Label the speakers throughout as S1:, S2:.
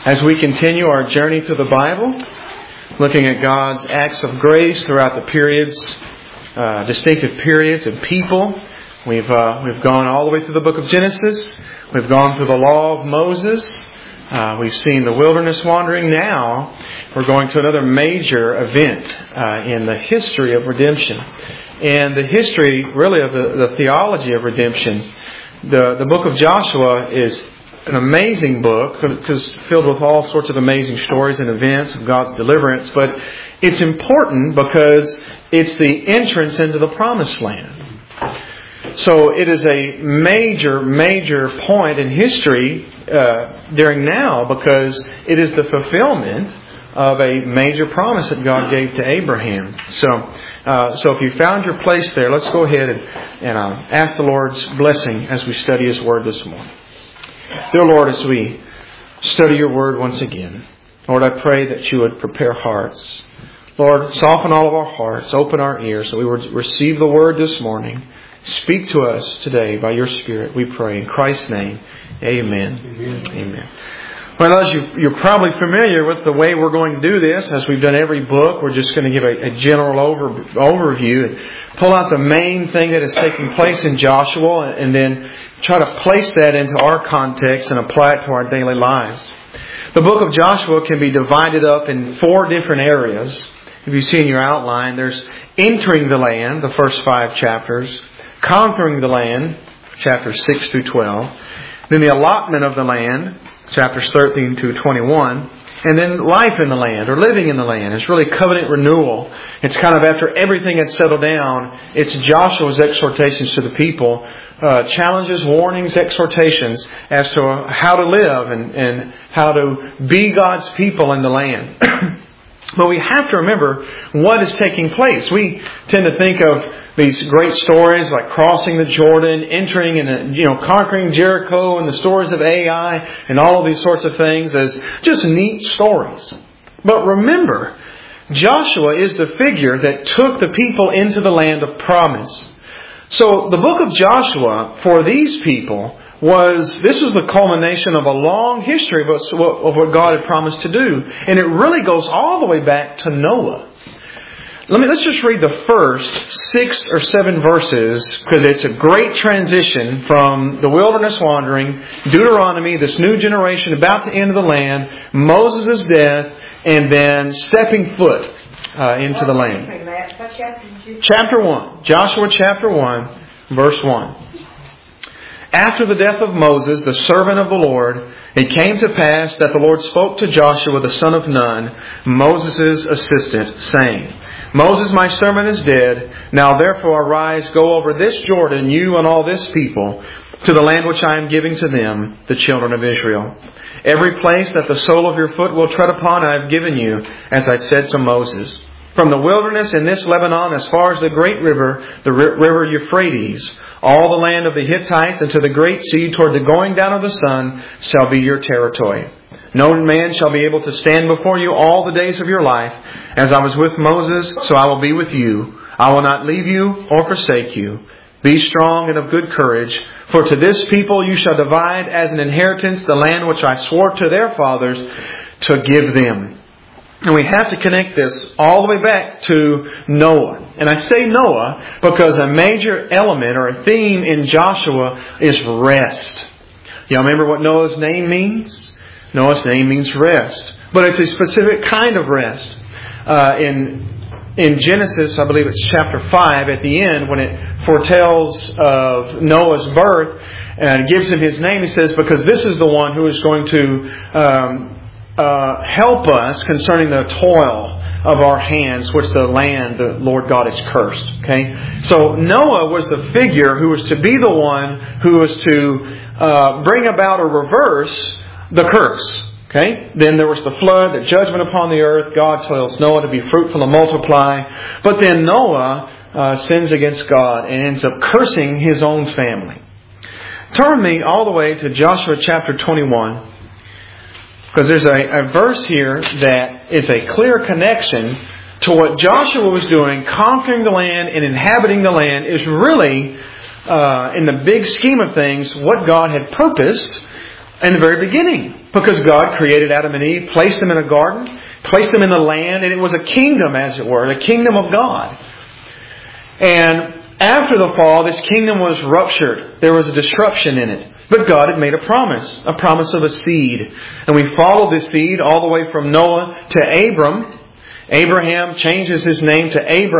S1: As we continue our journey through the Bible, looking at God's acts of grace throughout the periods, distinctive periods and people, we've gone all the way through the book of Genesis. We've gone through the law of Moses. We've seen the wilderness wandering. Now we're going to another major event in the history of redemption, and the history really of the theology of redemption. The book of Joshua is an amazing book because filled with all sorts of amazing stories and events of God's deliverance. But it's important because it's the entrance into the promised land. So it is a major point in history during now because it is the fulfillment of a major promise that God gave to Abraham. So if you found your place there, let's go ahead and ask the Lord's blessing as we study His Word this morning. Dear Lord, as we study Your Word once again, Lord, I pray that You would prepare hearts. Lord, soften all of our hearts, open our ears so we would receive the Word this morning. Speak to us today by Your Spirit, we pray. In Christ's name, amen. Amen. Well, as you're probably familiar with the way we're going to do this, as we've done every book, we're just going to give a general overview and pull out the main thing that is taking place in Joshua and then try to place that into our context and apply it to our daily lives. The book of Joshua can be divided up in 4 different areas. If you see in your outline, there's entering the land, the first 5 chapters, conquering the land, chapters 6 through 12, then the allotment of the land, chapters 13 to 21, and then life in the land, or living in the land. It's really covenant renewal. It's kind of after everything had settled down, it's Joshua's exhortations to the people, challenges, warnings, exhortations as to how to live and how to be God's people in the land. But we have to remember what is taking place. We tend to think of these great stories like crossing the Jordan, entering and conquering Jericho, and the stories of Ai, and all of these sorts of things as just neat stories. But remember, Joshua is the figure that took the people into the land of promise. So the book of Joshua for these people was the culmination of a long history of what God had promised to do. And it really goes all the way back to Noah. Let's just read the first 6 or 7 verses because it's a great transition from the wilderness wandering, Deuteronomy, this new generation about to enter the land, Moses' death, and then stepping foot into the land. Chapter 1. Joshua chapter 1, verse 1. After the death of Moses, the servant of the Lord, it came to pass that the Lord spoke to Joshua the son of Nun, Moses' assistant, saying, Moses, my servant, is dead. Now therefore arise, go over this Jordan, you and all this people, to the land which I am giving to them, the children of Israel. Every place that the sole of your foot will tread upon I have given you, as I said to Moses. From the wilderness in this Lebanon as far as the great river, the river Euphrates, all the land of the Hittites and to the great sea toward the going down of the sun shall be your territory. No man shall be able to stand before you all the days of your life. As I was with Moses, so I will be with you. I will not leave you or forsake you. Be strong and of good courage, for to this people you shall divide as an inheritance the land which I swore to their fathers to give them. And we have to connect this all the way back to Noah. And I say Noah because a major element or a theme in Joshua is rest. Y'all remember what Noah's name means? Noah's name means rest. But it's a specific kind of rest. In Genesis, I believe it's chapter 5, at the end, when it foretells of Noah's birth and gives him his name, he says, because this is the one who is going to help us concerning the toil of our hands, which the land, the Lord God, has cursed. Okay, so Noah was the figure who was to be the one who was to bring about or reverse the curse. Okay, then there was the flood, the judgment upon the earth. God tells Noah to be fruitful and multiply, but then Noah sins against God and ends up cursing his own family. Turn me all the way to Joshua chapter 21. Because there's a verse here that is a clear connection to what Joshua was doing, conquering the land and inhabiting the land, is really, in the big scheme of things, what God had purposed in the very beginning. Because God created Adam and Eve, placed them in a garden, placed them in the land, and it was a kingdom, as it were, the kingdom of God. And after the fall, this kingdom was ruptured. There was a disruption in it. But God had made a promise of a seed. And we followed this seed all the way from Noah to Abram. Abraham changes his name to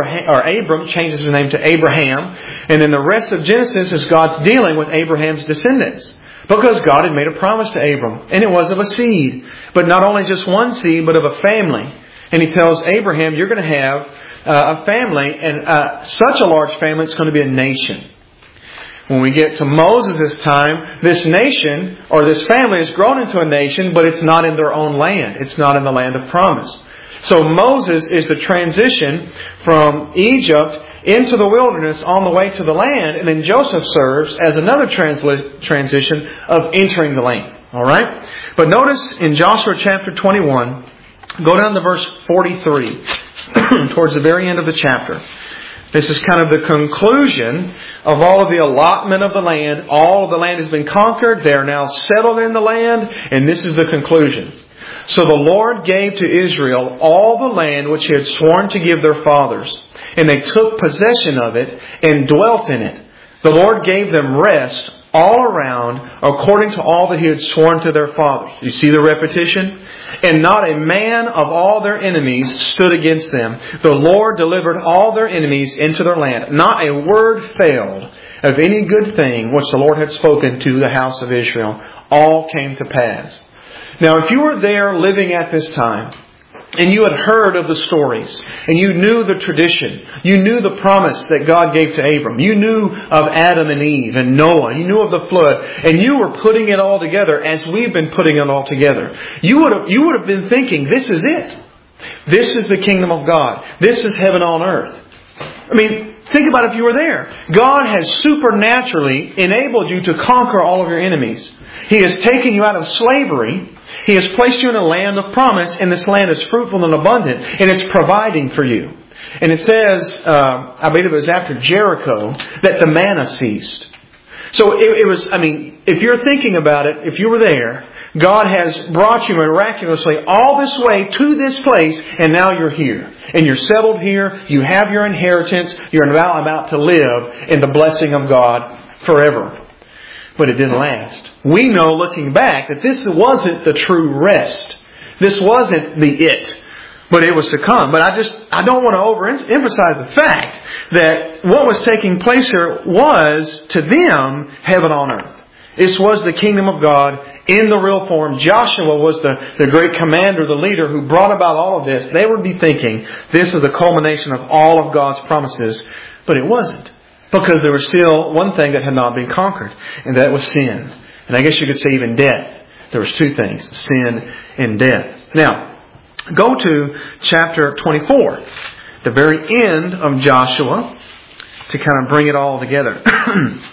S1: Abram changes his name to Abraham. And then the rest of Genesis is God's dealing with Abraham's descendants. Because God had made a promise to Abram. And it was of a seed. But not only just one seed, but of a family. And He tells Abraham, you're going to have a family, and such a large family, it's going to be a nation. When we get to Moses' time, this nation, or this family, has grown into a nation, but it's not in their own land. It's not in the land of promise. So Moses is the transition from Egypt into the wilderness on the way to the land, and then Joseph serves as another transition of entering the land. All right? But notice in Joshua chapter 21, go down to verse 43, towards the very end of the chapter. This is kind of the conclusion of all of the allotment of the land. All of the land has been conquered. They are now settled in the land. And this is the conclusion. So the Lord gave to Israel all the land which He had sworn to give their fathers. And they took possession of it and dwelt in it. The Lord gave them rest all around according to all that He had sworn to their fathers. You see the repetition? And not a man of all their enemies stood against them. The Lord delivered all their enemies into their land. Not a word failed of any good thing which the Lord had spoken to the house of Israel. All came to pass. Now, if you were there living at this time, and you had heard of the stories, and you knew the tradition, you knew the promise that God gave to Abram, you knew of Adam and Eve and Noah, you knew of the flood, and you were putting it all together as we've been putting it all together, you would have been thinking, this is it. This is the kingdom of God. This is heaven on earth. I mean, think about if you were there. God has supernaturally enabled you to conquer all of your enemies. He has taken you out of slavery. He has placed you in a land of promise, and this land is fruitful and abundant, and it's providing for you. And it says, I believe it was after Jericho, that the manna ceased. So it was, if you're thinking about it, if you were there, God has brought you miraculously all this way to this place, and now you're here. And you're settled here, you have your inheritance, you're about to live in the blessing of God forever. But it didn't last. We know, looking back, that this wasn't the true rest. This wasn't the it. But it was to come. But I don't want to overemphasize the fact that what was taking place here was, to them, heaven on earth. This was the kingdom of God in the real form. Joshua was the great commander, the leader who brought about all of this. They would be thinking, this is the culmination of all of God's promises. But it wasn't. Because there was still one thing that had not been conquered, and that was sin. And I guess you could say even death. There was two things, sin and death. Now, go to chapter 24, the very end of Joshua, to kind of bring it all together. And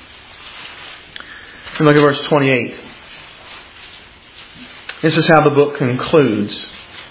S1: look at verse 28. This is how the book concludes.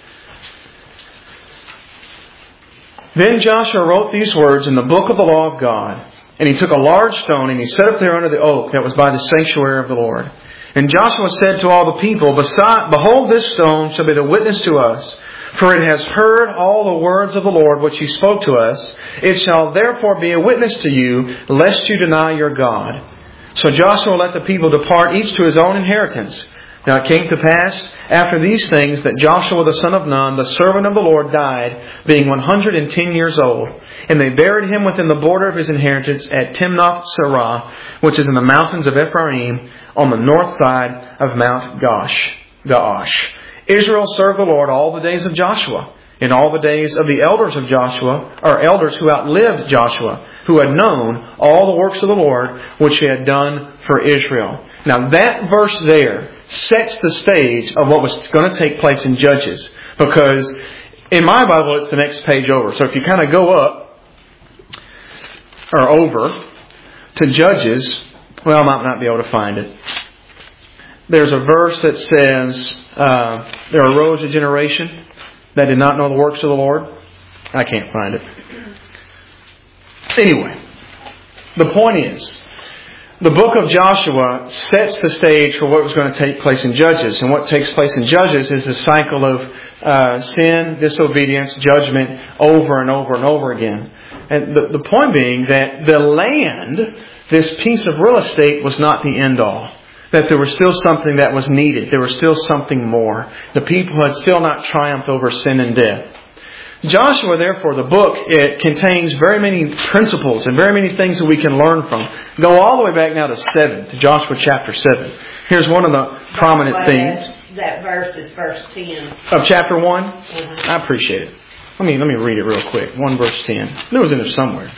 S1: Then Joshua wrote these words in the book of the law of God. And he took a large stone and he set it there under the oak that was by the sanctuary of the Lord. And Joshua said to all the people, Behold, this stone shall be the witness to us, for it has heard all the words of the Lord which He spoke to us. It shall therefore be a witness to you, lest you deny your God. So Joshua let the people depart, each to his own inheritance. Now it came to pass after these things that Joshua the son of Nun, the servant of the Lord, died, being 110 years old. And they buried him within the border of his inheritance at Timnath-Serah, which is in the mountains of Ephraim, on the north side of Mount Gaash. Israel served the Lord all the days of Joshua, and all the days of the elders of Joshua, or elders who outlived Joshua, who had known all the works of the Lord, which He had done for Israel. Now that verse there sets the stage of what was going to take place in Judges, because in my Bible it's the next page over. So if you kind of go up, or over to Judges, well, I might not be able to find it. There's a verse that says, there arose a generation that did not know the works of the Lord. I can't find it. Anyway, the point is, the book of Joshua sets the stage for what was going to take place in Judges. And what takes place in Judges is a cycle of sin, disobedience, judgment over and over and over again. And the point being that the land, this piece of real estate, was not the end all. That there was still something that was needed. There was still something more. The people had still not triumphed over sin and death. Joshua, therefore, the book, it contains very many principles and very many things that we can learn from. Go all the way back now to Joshua chapter 7. Here's one of the prominent themes.
S2: That verse is verse 10.
S1: Of chapter 1? I appreciate it. Let me read it real quick. 1 verse 10. It was in there somewhere.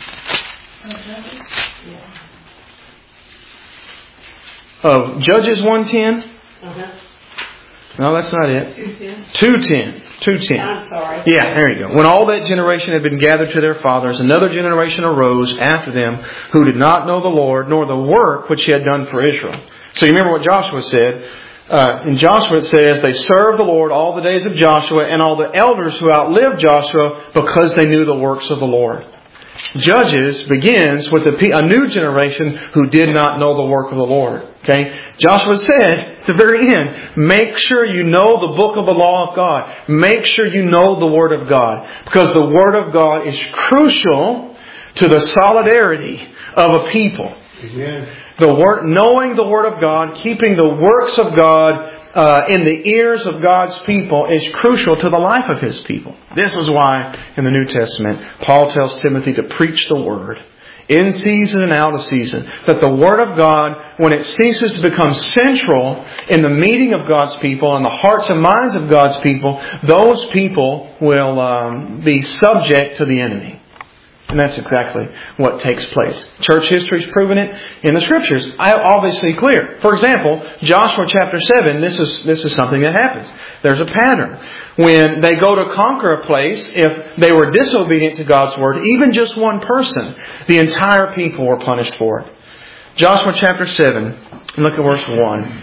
S1: Of Judges 1:10? No, that's not it. 2:10. 2:10.
S2: I'm sorry.
S1: Yeah, there you go. When all that generation had been gathered to their fathers, another generation arose after them who did not know the Lord, nor the work which He had done for Israel. So you remember what Joshua said. In Joshua it says, they served the Lord all the days of Joshua and all the elders who outlived Joshua because they knew the works of the Lord. Judges begins with a new generation who did not know the work of the Lord. Okay? Joshua said at the very end, make sure you know the book of the law of God. Make sure you know the Word of God. Because the Word of God is crucial to the solidarity of a people.
S3: Amen.
S1: Knowing the Word of God, keeping the works of God in the ears of God's people is crucial to the life of His people. This is why in the New Testament, Paul tells Timothy to preach the Word in season and out of season. That the Word of God, when it ceases to become central in the meeting of God's people and the hearts and minds of God's people, those people will be subject to the enemy. And that's exactly what takes place. Church history's proven it in the Scriptures. Obviously clear. For example, Joshua chapter 7, this is something that happens. There's a pattern. When they go to conquer a place, if they were disobedient to God's Word, even just one person, the entire people were punished for it. Joshua chapter 7, look at verse 1.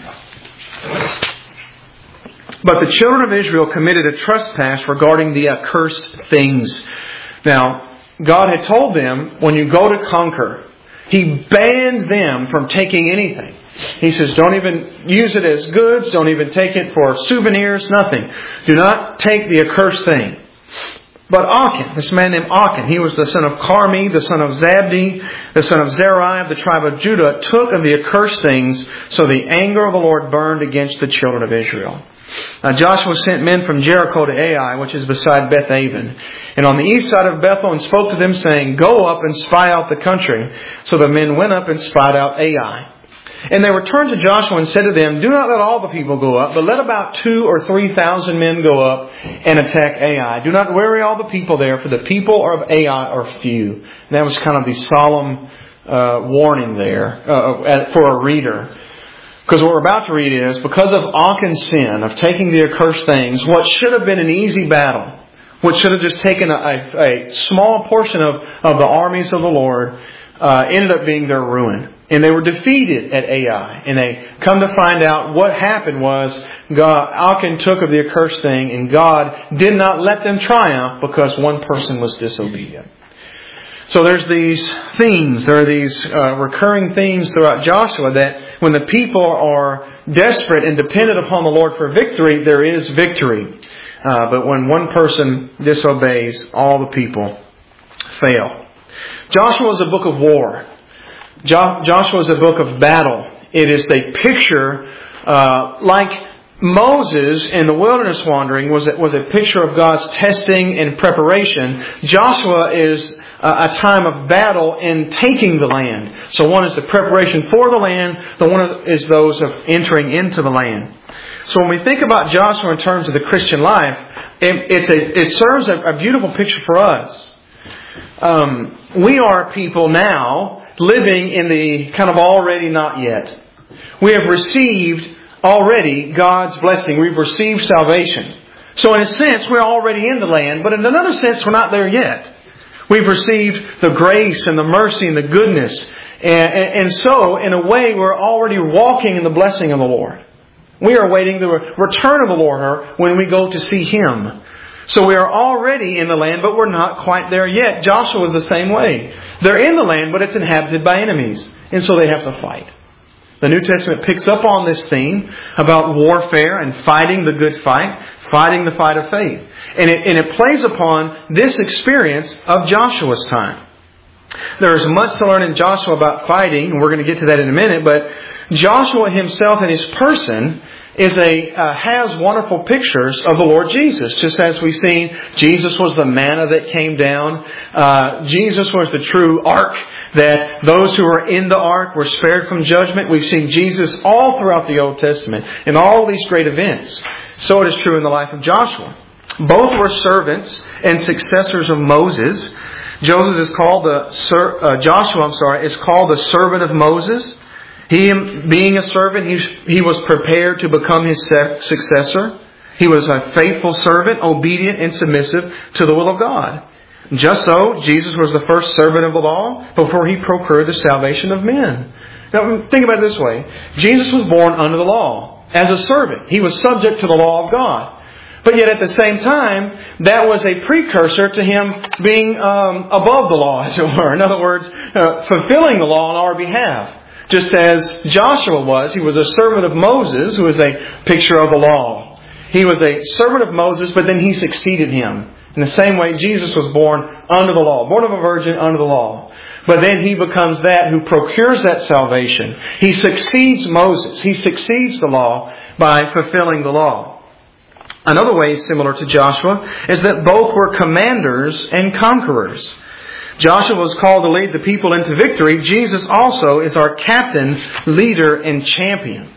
S1: But the children of Israel committed a trespass regarding the accursed things. Now, God had told them, when you go to conquer, He banned them from taking anything. He says, don't even use it as goods. Don't even take it for souvenirs. Nothing. Do not take the accursed thing. But Achan, this man named Achan, he was the son of Carmi, the son of Zabdi, the son of Zerai of the tribe of Judah, took of the accursed things, so the anger of the Lord burned against the children of Israel. Now Joshua sent men from Jericho to Ai, which is beside Beth-aven, and on the east side of Bethel, and spoke to them, saying, go up and spy out the country. So the men went up and spied out Ai. And they returned to Joshua and said to them, do not let all the people go up, but let about 2,000 or 3,000 men go up and attack Ai. Do not weary all the people there, for the people of Ai are few. And that was kind of the solemn warning there for a reader. Because what we're about to read is, because of Achan's sin of taking the accursed things, what should have been an easy battle, what should have just taken a small portion of the armies of the Lord, ended up being their ruin. And they were defeated at Ai. And they come to find out what happened was Achan took of the accursed thing, and God did not let them triumph because one person was disobedient. So there's these themes, there are these recurring themes throughout Joshua that when the people are desperate and dependent upon the Lord for victory, there is victory. But when one person disobeys, all the people fail. Joshua is a book of war. Joshua is a book of battle. It is a picture, like Moses in the wilderness wandering was a picture of God's testing and preparation. Joshua is a time of battle in taking the land. So one is the preparation for the land. The one is those of entering into the land. So when we think about Joshua in terms of the Christian life, it serves a beautiful picture for us. We are people now living in the kind of already not yet. We have received already God's blessing. We've received salvation. So in a sense, we're already in the land, but in another sense, we're not there yet. We've received the grace and the mercy and the goodness. And so, in a way, we're already walking in the blessing of the Lord. We are awaiting the return of the Lord when we go to see Him. So we are already in the land, but we're not quite there yet. Joshua was the same way. They're in the land, but it's inhabited by enemies. And so they have to fight. The New Testament picks up on this theme about warfare and fighting the good fight, fighting the fight of faith. And it plays upon this experience of Joshua's time. There is much to learn in Joshua about fighting, and we're going to get to that in a minute, but Joshua himself and his person has wonderful pictures of the Lord Jesus. Just as we've seen, Jesus was the manna that came down. Jesus was the true ark, that those who were in the ark were spared from judgment. We've seen Jesus all throughout the Old Testament in all these great events. So it is true in the life of Joshua. Both were servants and successors of Moses. Joshua is called the servant of Moses. He, being a servant, he was prepared to become his successor. He was a faithful servant, obedient and submissive to the will of God. Just so, Jesus was the first servant of the law before he procured the salvation of men. Now, think about it this way. Jesus was born under the law as a servant. He was subject to the law of God. But yet at the same time, that was a precursor to him being above the law, as it were. In other words, fulfilling the law on our behalf. Just as Joshua was, he was a servant of Moses, who is a picture of the law. He was a servant of Moses, but then he succeeded him. In the same way, Jesus was born under the law, born of a virgin under the law. But then he becomes that who procures that salvation. He succeeds Moses. He succeeds the law by fulfilling the law. Another way similar to Joshua is that both were commanders and conquerors. Joshua was called to lead the people into victory. Jesus also is our captain, leader, and champion.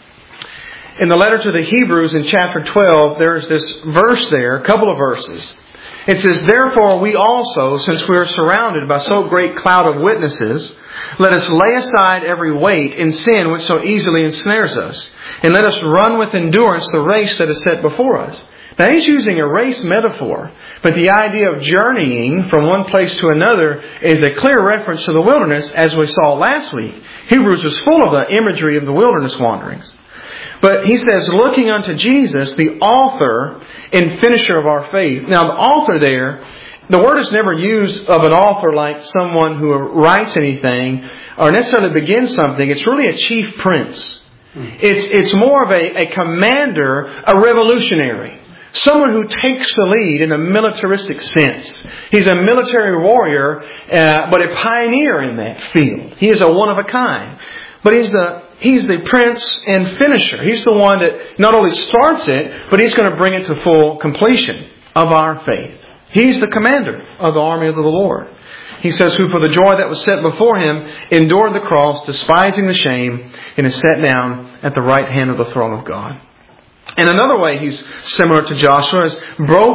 S1: In the letter to the Hebrews in chapter 12, there's this verse there, a couple of verses. It says, "Therefore we also, since we are surrounded by so great cloud of witnesses, let us lay aside every weight and sin which so easily ensnares us, and let us run with endurance the race that is set before us." Now he's using a race metaphor, but the idea of journeying from one place to another is a clear reference to the wilderness, as we saw last week. Hebrews was full of the imagery of the wilderness wanderings. But he says, looking unto Jesus, the author and finisher of our faith. Now the author there, the word is never used of an author like someone who writes anything or necessarily begins something. It's really a chief prince. It's more of a commander, a revolutionary. Someone who takes the lead in a militaristic sense. He's a military warrior, but a pioneer in that field. He is a one of a kind. But he's the prince and finisher. He's the one that not only starts it, but he's going to bring it to full completion of our faith. He's the commander of the army of the Lord. He says, who for the joy that was set before him endured the cross, despising the shame, and is set down at the right hand of the throne of God. And another way he's similar to Joshua is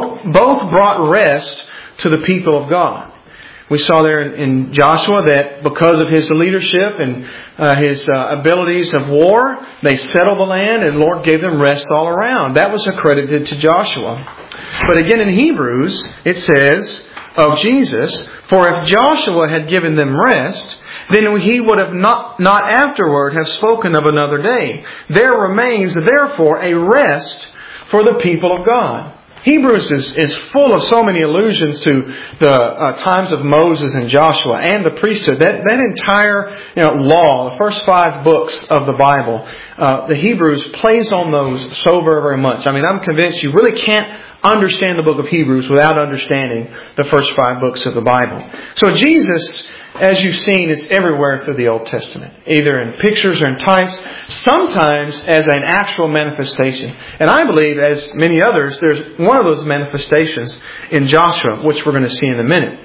S1: both brought rest to the people of God. We saw there in Joshua that because of his leadership and his abilities of war, they settled the land and the Lord gave them rest all around. That was accredited to Joshua. But again in Hebrews, it says of Jesus, for if Joshua had given them rest, then he would have not afterward have spoken of another day. There remains therefore a rest for the people of God. Hebrews is full of so many allusions to the times of Moses and Joshua and the priesthood. That entire law, the first 5 books of the Bible, the Hebrews plays on those so very, very much. I mean, I'm convinced you really can't understand the book of Hebrews without understanding the first 5 books of the Bible. So Jesus, as you've seen, is everywhere through the Old Testament, either in pictures or in types, sometimes as an actual manifestation. And I believe, as many others, there's one of those manifestations in Joshua, which we're going to see in a minute.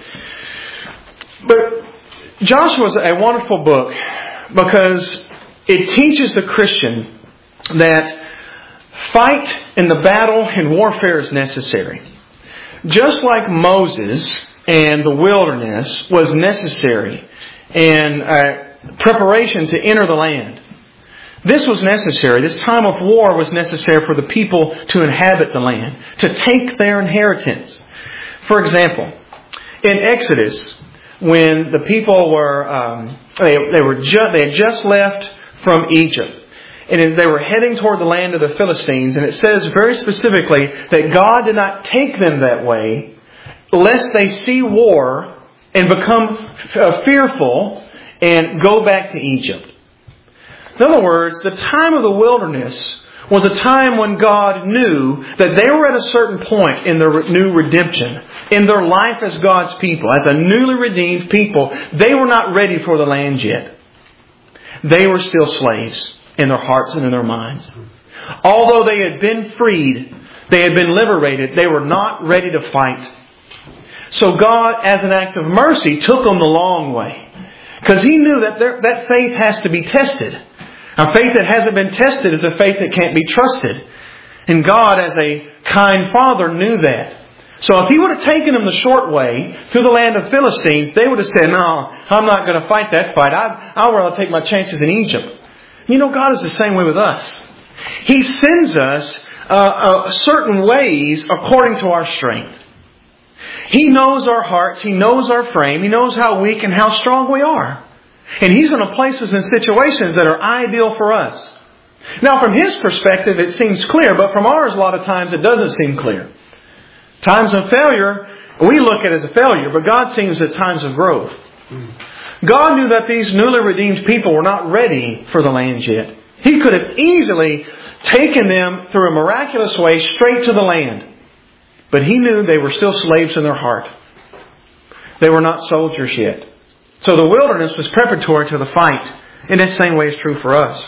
S1: But Joshua is a wonderful book because it teaches the Christian that fight in the battle and warfare is necessary. Just like Moses and the wilderness was necessary in preparation to enter the land. This was necessary. This time of war was necessary for the people to inhabit the land, to take their inheritance. For example, in Exodus, when the people were they had just left from Egypt, and they were heading toward the land of the Philistines. And it says very specifically that God did not take them that way lest they see war and become fearful and go back to Egypt. In other words, the time of the wilderness was a time when God knew that they were at a certain point in their new redemption, in their life as God's people, as a newly redeemed people. They were not ready for the land yet. They were still slaves in their hearts and in their minds. Although they had been freed, they had been liberated, they were not ready to fight. So God, as an act of mercy, took them the long way. Because He knew that that faith has to be tested. A faith that hasn't been tested is a faith that can't be trusted. And God, as a kind Father, knew that. So if He would have taken them the short way through the land of Philistines, they would have said, no, I'm not going to fight that fight. I'll rather take my chances in Egypt. You know, God is the same way with us. He sends us certain ways according to our strength. He knows our hearts. He knows our frame. He knows how weak and how strong we are. And He's going to place us in situations that are ideal for us. Now, from His perspective, it seems clear, but from ours, a lot of times, it doesn't seem clear. Times of failure, we look at it as a failure, but God sees at times of growth. God knew that these newly redeemed people were not ready for the land yet. He could have easily taken them through a miraculous way straight to the land. But He knew they were still slaves in their heart. They were not soldiers yet. So the wilderness was preparatory to the fight. And that same way is true for us.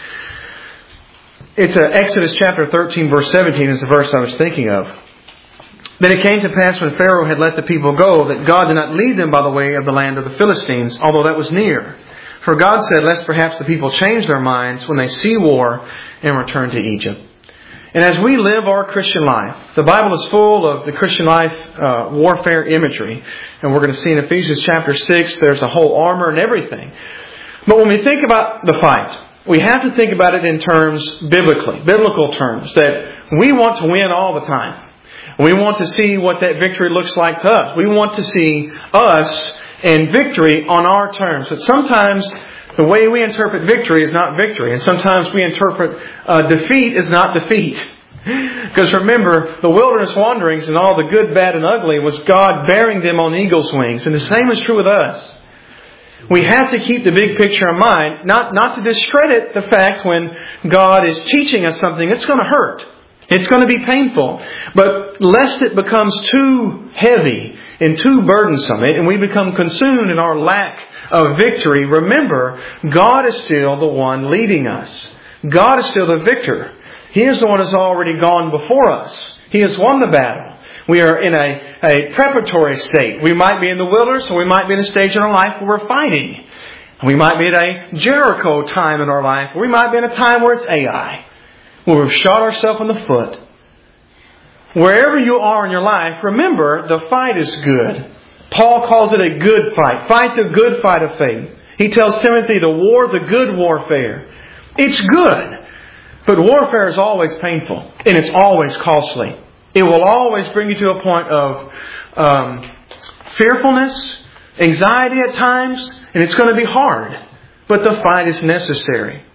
S1: It's Exodus chapter 13 verse 17 is the verse I was thinking of. Then it came to pass when Pharaoh had let the people go that God did not lead them by the way of the land of the Philistines, although that was near. For God said, lest perhaps the people change their minds when they see war and return to Egypt. And as we live our Christian life, the Bible is full of the Christian life warfare imagery. And we're going to see in Ephesians chapter 6, there's a whole armor and everything. But when we think about the fight, we have to think about it in terms biblical terms, that we want to win all the time. We want to see what that victory looks like to us. We want to see us in victory on our terms. But sometimes the way we interpret victory is not victory. And sometimes we interpret defeat is not defeat. Because remember, the wilderness wanderings and all the good, bad, and ugly was God bearing them on eagle's wings. And the same is true with us. We have to keep the big picture in mind, not to discredit the fact when God is teaching us something, it's going to hurt. It's going to be painful. But lest it becomes too heavy and too burdensome, and we become consumed in our lack of victory, remember, God is still the one leading us. God is still the victor. He is the one who has already gone before us. He has won the battle. We are in a preparatory state. We might be in the wilderness, or we might be in a stage in our life where we're fighting. We might be at a Jericho time in our life, or we might be in a time where it's Ai, where we've shot ourselves in the foot. Wherever you are in your life, remember, the fight is good. Paul calls it a good fight. Fight the good fight of faith. He tells Timothy to war the good warfare. It's good. But warfare is always painful. And it's always costly. It will always bring you to a point of fearfulness, anxiety at times, and it's going to be hard. But the fight is necessary.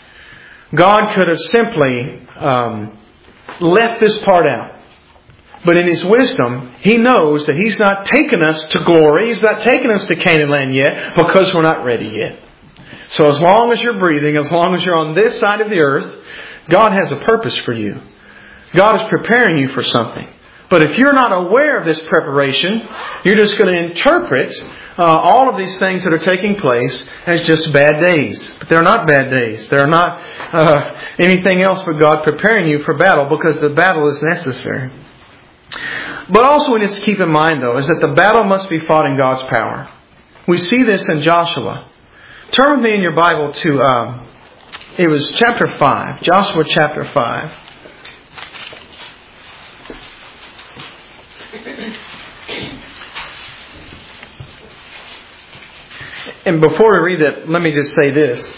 S1: God could have simply left this part out. But in His wisdom, He knows that He's not taken us to glory. He's not taken us to Canaan land yet because we're not ready yet. So as long as you're breathing, as long as you're on this side of the earth, God has a purpose for you. God is preparing you for something. But if you're not aware of this preparation, you're just going to interpret all of these things that are taking place as just bad days. But they're not bad days. They're not anything else but God preparing you for battle, because the battle is necessary. But also we need to keep in mind, though, is that the battle must be fought in God's power. We see this in Joshua. Turn with me in your Bible to, it was chapter 5. Joshua chapter 5. And before we read that, let me just say this.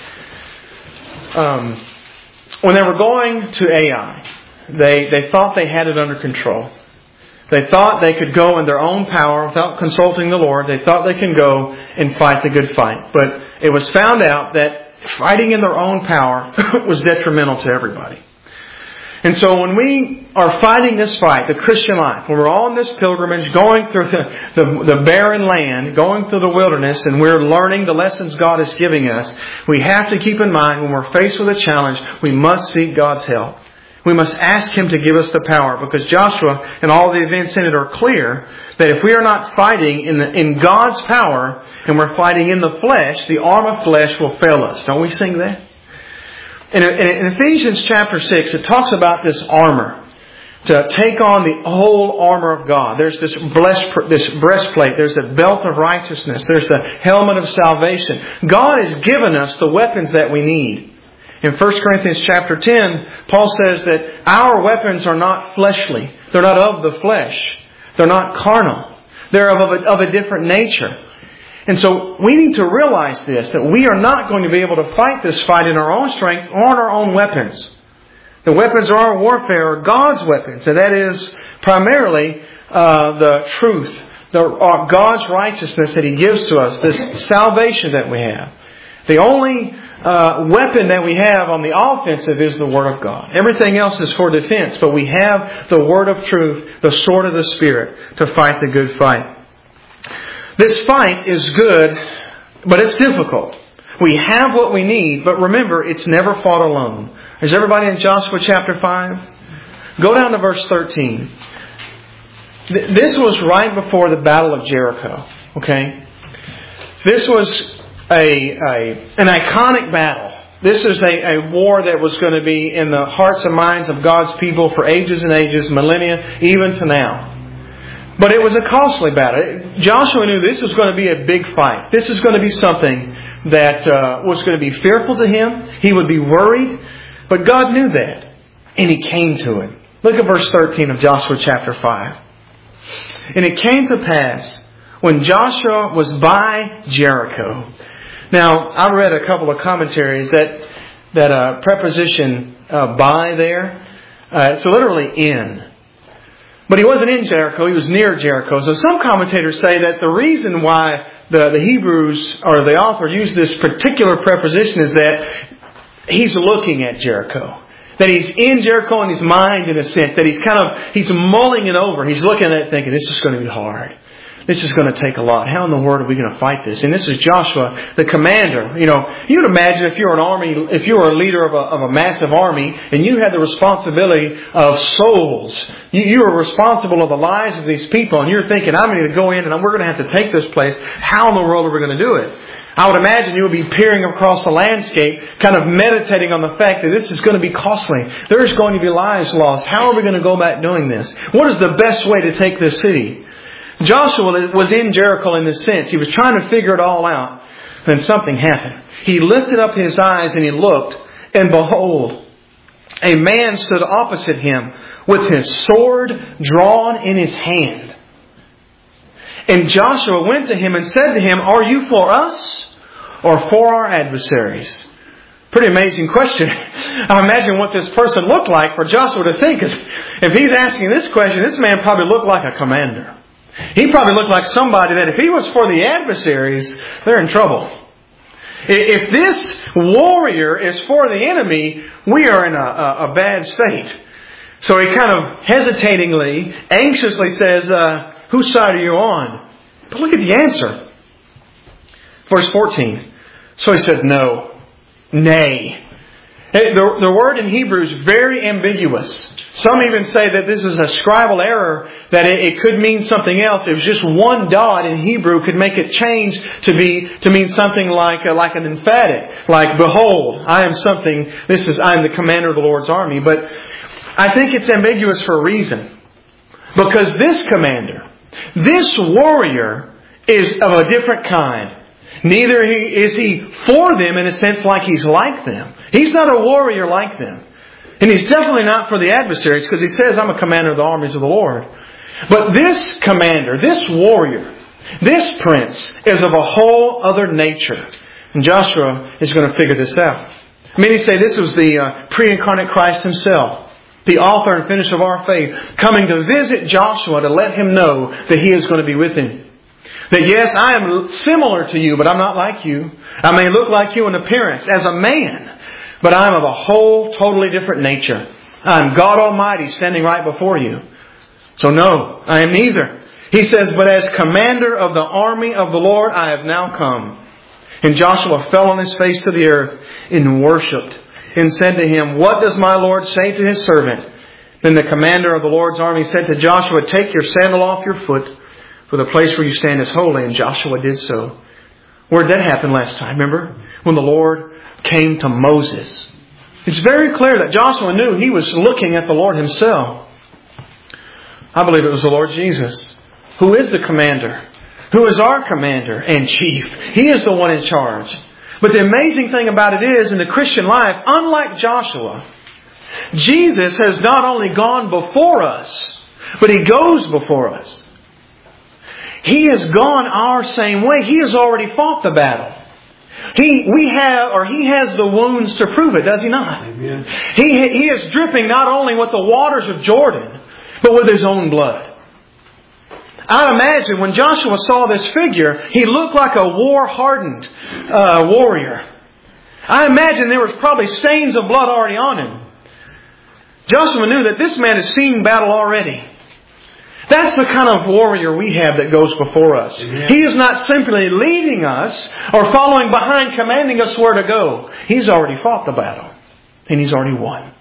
S1: When they were going to Ai, they thought they had it under control. They thought they could go in their own power without consulting the Lord. They thought they can go and fight the good fight. But it was found out that fighting in their own power was detrimental to everybody. And so when we are fighting this fight, the Christian life, when we're on this pilgrimage, going through the barren land, going through the wilderness, and we're learning the lessons God is giving us, we have to keep in mind when we're faced with a challenge, we must seek God's help. We must ask Him to give us the power, because Joshua and all the events in it are clear that if we are not fighting in God's power and we're fighting in the flesh, the arm of flesh will fail us. Don't we sing that? In Ephesians chapter 6, it talks about this armor. To take on the whole armor of God. There's this breastplate. There's the belt of righteousness. There's the helmet of salvation. God has given us the weapons that we need. In 1 Corinthians chapter 10, Paul says that our weapons are not fleshly. They're not of the flesh. They're not carnal. They're of a different nature. And so we need to realize this, that we are not going to be able to fight this fight in our own strength or on our own weapons. The weapons of our warfare are God's weapons, and that is primarily the truth, God's righteousness that He gives to us, this salvation that we have. The only weapon that we have on the offensive is the Word of God. Everything else is for defense, but we have the Word of truth, the sword of the Spirit, to fight the good fight. This fight is good, but it's difficult. We have what we need, but remember, it's never fought alone. Is everybody in Joshua chapter 5? Go down to verse 13. This was right before the Battle of Jericho. Okay? This was an iconic battle. This is a war that was going to be in the hearts and minds of God's people for ages and ages, millennia, even to now. But it was a costly battle. Joshua knew this was going to be a big fight. This is going to be something that was going to be fearful to him. He would be worried. But God knew that. And He came to it. Look at verse 13 of Joshua chapter 5. And it came to pass when Joshua was by Jericho. Now, I read a couple of commentaries that preposition by there, it's literally in. But he wasn't in Jericho, he was near Jericho. So some commentators say that the reason why the Hebrews or the author used this particular preposition is that he's looking at Jericho. That he's in Jericho in his mind, in a sense. That he's mulling it over. He's looking at it thinking, this is going to be hard. This is going to take a lot. How in the world are we going to fight this? And this is Joshua, the commander. You'd imagine if you're if you were a leader of a massive army and you had the responsibility of souls. You were responsible of the lives of these people, and you're thinking, I'm going to go in and we're going to have to take this place. How in the world are we going to do it? I would imagine you would be peering across the landscape, kind of meditating on the fact that this is going to be costly. There's going to be lives lost. How are we going to go about doing this? What is the best way to take this city? Joshua was in Jericho in this sense. He was trying to figure it all out. Then something happened. He lifted up his eyes and he looked, and behold, a man stood opposite him with his sword drawn in his hand. And Joshua went to him and said to him, are you for us or for our adversaries? Pretty amazing question. I imagine what this person looked like for Joshua to think. If he's asking this question, this man probably looked like a commander. He probably looked like somebody that if he was for the adversaries, they're in trouble. If this warrior is for the enemy, we are in a bad state. So he kind of hesitatingly, anxiously says, whose side are you on? But look at the answer. Verse 14. So he said, no, nay. The word in Hebrew is very ambiguous. Some even say that this is a scribal error, that it could mean something else. It was just one dot in Hebrew could make it change to mean something like an emphatic, like behold, I am the commander of the Lord's army. But I think it's ambiguous for a reason, because this commander, this warrior, is of a different kind. Neither is he for them in a sense like he's like them. He's not a warrior like them. And he's definitely not for the adversaries, because he says, I'm a commander of the armies of the Lord. But this commander, this warrior, this prince is of a whole other nature. And Joshua is going to figure this out. Many say this was the pre-incarnate Christ Himself, the author and finisher of our faith, coming to visit Joshua to let him know that he is going to be with him. That yes, I am similar to you, but I'm not like you. I may look like you in appearance as a man, but I'm of a whole, totally different nature. I'm God Almighty standing right before you. So no, I am neither. He says, but as commander of the army of the Lord, I have now come. And Joshua fell on his face to the earth and worshipped and said to him, what does my Lord say to his servant? Then the commander of the Lord's army said to Joshua, take your sandal off your foot, for the place where you stand is holy. And Joshua did so. Where did that happen last time? Remember? When the Lord came to Moses. It's very clear that Joshua knew he was looking at the Lord Himself. I believe it was the Lord Jesus, who is the commander, who is our commander and chief. He is the one in charge. But the amazing thing about it is, in the Christian life, unlike Joshua, Jesus has not only gone before us, but He goes before us. He has gone our same way. He has already fought the battle. He has the wounds to prove it, does He not?
S3: Amen.
S1: He is dripping not only with the waters of Jordan, but with His own blood. I imagine when Joshua saw this figure, he looked like a war-hardened warrior. I imagine there was probably stains of blood already on him. Joshua knew that this man has seen battle already. That's the kind of warrior we have that goes before us.
S3: Amen.
S1: He is not simply leading us or following behind, commanding us where to go. He's already fought the battle. And He's already won.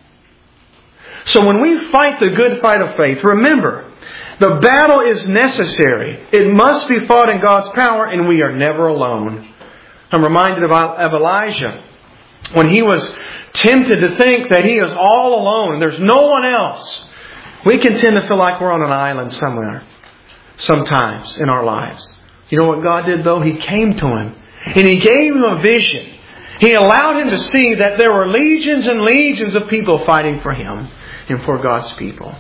S1: So when we fight the good fight of faith, remember, the battle is necessary. It must be fought in God's power, and we are never alone. I'm reminded of Elijah. When he was tempted to think that he is all alone, there's no one else. We can tend to feel like we're on an island somewhere, sometimes in our lives. You know what God did though? He came to him and He gave him a vision. He allowed him to see that there were legions and legions of people fighting for him and for God's people.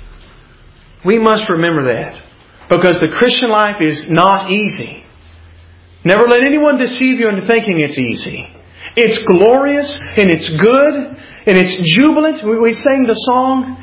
S1: We must remember that, because the Christian life is not easy. Never let anyone deceive you into thinking it's easy. It's glorious and it's good and it's jubilant. We sang the song,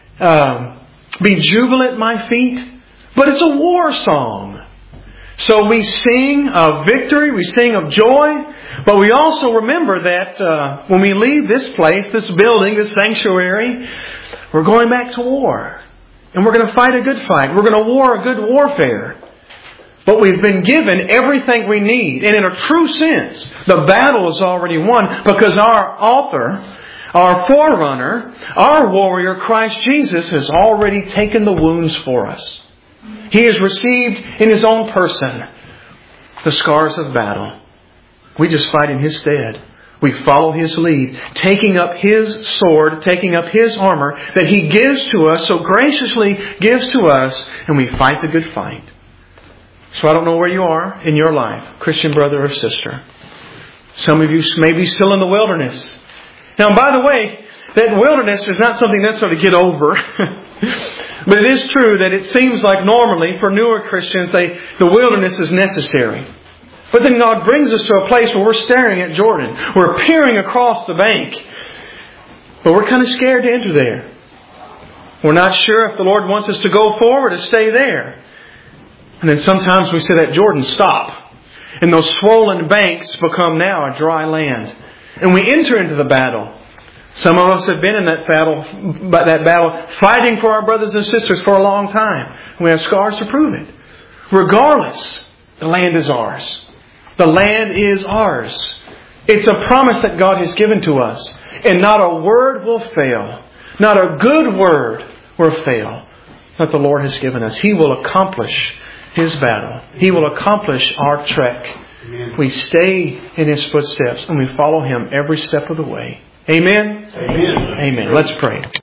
S1: be jubilant my feet. But it's a war song. So we sing of victory, we sing of joy, but we also remember that when we leave this place, this building, this sanctuary, we're going back to war. And we're going to fight a good fight. We're going to war a good warfare. But we've been given everything we need. And in a true sense, the battle is already won, because our author, our forerunner, our warrior, Christ Jesus, has already taken the wounds for us. He has received in His own person the scars of battle. We just fight in His stead. We follow His lead, taking up His sword, taking up His armor that He gives to us, so graciously gives to us, and we fight the good fight. So I don't know where you are in your life, Christian brother or sister. Some of you may be still in the wilderness. Now, by the way, that wilderness is not something necessarily to get over. But it is true that it seems like normally for newer Christians, the wilderness is necessary. But then God brings us to a place where we're staring at Jordan. We're peering across the bank. But we're kind of scared to enter there. We're not sure if the Lord wants us to go forward or stay there. And then sometimes we say that Jordan, stop. And those swollen banks become now a dry land. And we enter into the battle. Some of us have been in that battle, fighting for our brothers and sisters for a long time. We have scars to prove it. Regardless, the land is ours. The land is ours. It's a promise that God has given to us. And not a word will fail. Not a good word will fail that the Lord has given us. He will accomplish His battle. He will accomplish our trek.
S3: Amen.
S1: We stay in His footsteps and we follow Him every step of the way. Amen?
S3: Amen.
S1: Amen. Let's pray.